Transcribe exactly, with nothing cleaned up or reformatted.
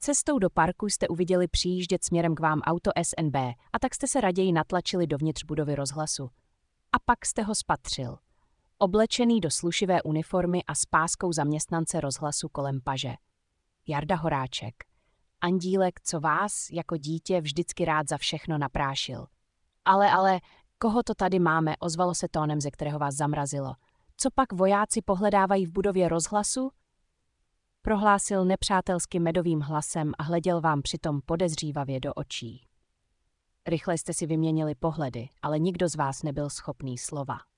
Cestou do parku jste uviděli přijíždět směrem k vám auto S N B a tak jste se raději natlačili dovnitř budovy rozhlasu. A pak jste ho spatřil. Oblečený do slušivé uniformy a s páskou zaměstnance rozhlasu kolem paže. Jarda Horáček. Andílek, co vás, jako dítě, vždycky rád za všechno naprášil. Ale, ale, koho to tady máme, ozvalo se tónem, ze kterého vás zamrazilo. Co pak vojáci pohledávají v budově rozhlasu? Prohlásil nepřátelsky medovým hlasem a hleděl vám přitom podezřívavě do očí. Rychle jste si vyměnili pohledy, ale nikdo z vás nebyl schopný slova.